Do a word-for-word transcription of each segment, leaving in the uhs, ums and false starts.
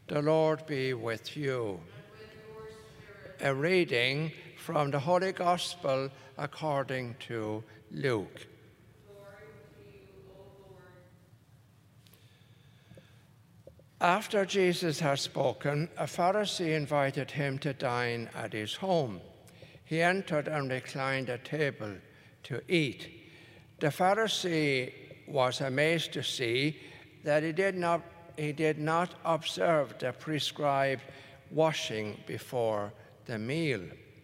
The Lord be with you. A reading from the Holy Gospel according to Luke. After Jesus had spoken, a Pharisee invited him to dine at his home. He entered and reclined at table to eat. The Pharisee was amazed to see that he did not, he did not observe the prescribed washing before the meal.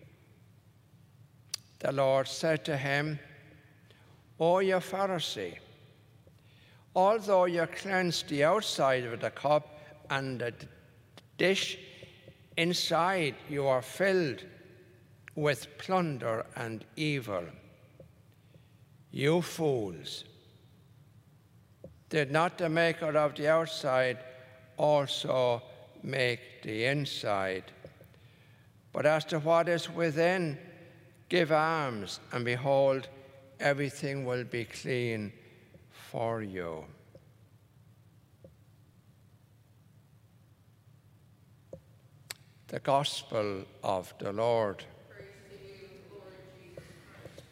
The Lord said to him, "O you Pharisee, although you cleanse the outside of the cup and the dish, inside you are filled with plunder and evil. You fools, did not the maker of the outside also make the inside? But as to what is within, give alms, and behold, everything will be clean for you." The Gospel of the Lord. Praise to you, Lord Jesus Christ.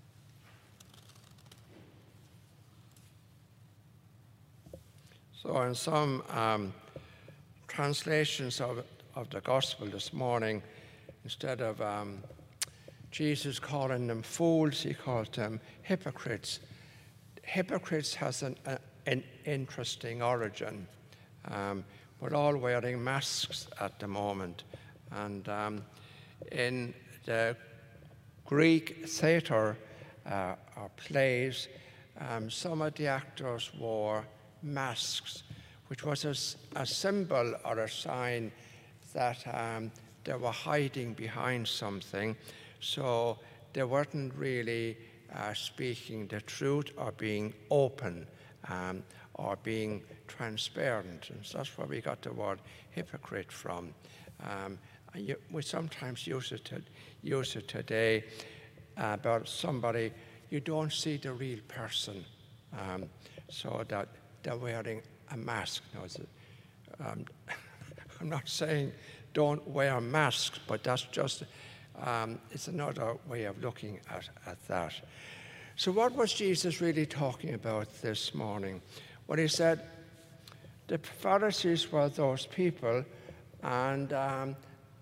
So in some um, translations of, of the Gospel this morning, instead of um, Jesus calling them fools, he called them hypocrites. Hypocrites has an, a, an interesting origin. Um, we're all wearing masks at the moment. And um, in the Greek theatre uh, or plays, um, some of the actors wore masks, which was a, a symbol or a sign that um, they were hiding behind something. So they weren't really uh, speaking the truth or being open um, or being transparent. And so that's where we got the word hypocrite from. Um, you, we sometimes use it, to, use it today uh, about somebody, you don't see the real person, um, so that they're wearing a mask. No, it's a, um, I'm not saying don't wear masks, but that's just, um, it's another way of looking at, at that. So what was Jesus really talking about this morning? Well, he said the Pharisees were those people, and um,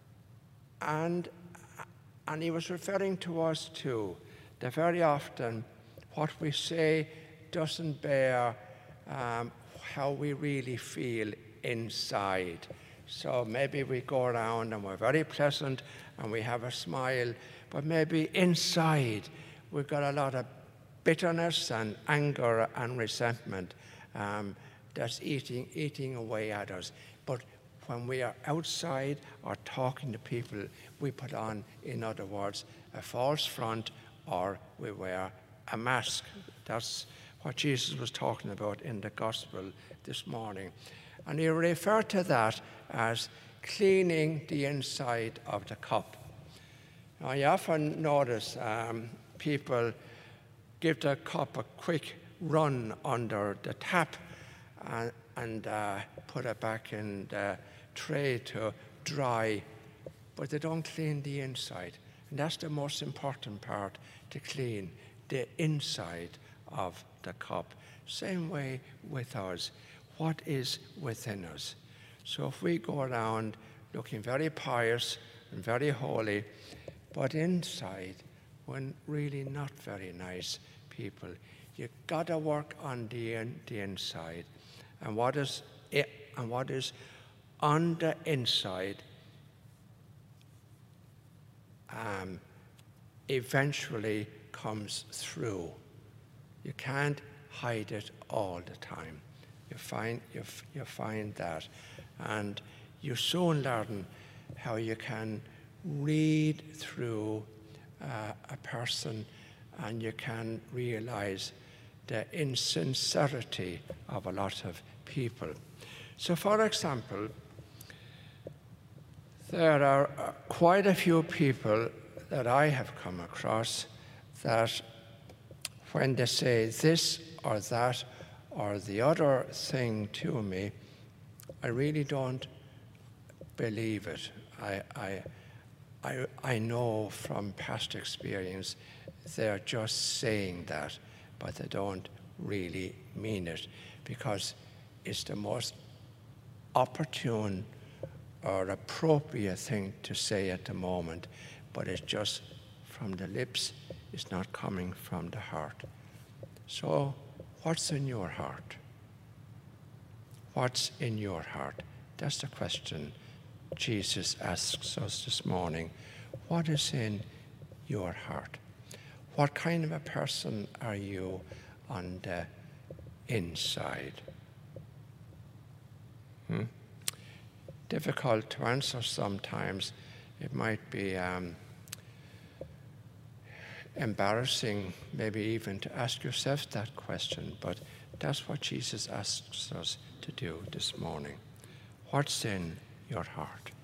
and and he was referring to us too, that very often what we say doesn't bear um, how we really feel inside. So maybe we go around and we're very pleasant and we have a smile, but maybe inside we've got a lot of bitterness and anger and resentment um, that's eating, eating away at us. But when we are outside or talking to people, we put on, in other words, a false front, or we wear a mask. That's what Jesus was talking about in the Gospel this morning. And he referred to that as cleaning the inside of the cup. Now, you often notice um, people give the cup a quick run under the tap and, and uh, put it back in the tray to dry, but they don't clean the inside. And that's the most important part, to clean the inside of the cup. Same way with us. What is within us? So if we go around looking very pious and very holy, but inside we're really not very nice people, you've got to work on the, in, the inside. And what is it, and what is on the inside um, eventually comes through. You can't hide it all the time. You find, you, you find that. And you soon learn how you can read through uh, a person, and you can realize the insincerity of a lot of people. So, for example, there are quite a few people that I have come across that when they say this or that or the other thing to me, I really don't believe it. I, I, I, I know from past experience they're just saying that, but they don't really mean it, because it's the most opportune or appropriate thing to say at the moment, but it's just from the lips, it's not coming from the heart. So, what's in your heart? What's in your heart? That's the question Jesus asks us this morning. What is in your heart? What kind of a person are you on the inside? Hmm? Difficult to answer sometimes. It might be um, embarrassing, maybe even to ask yourself that question, but that's what Jesus asks us to do this morning. What's in your heart?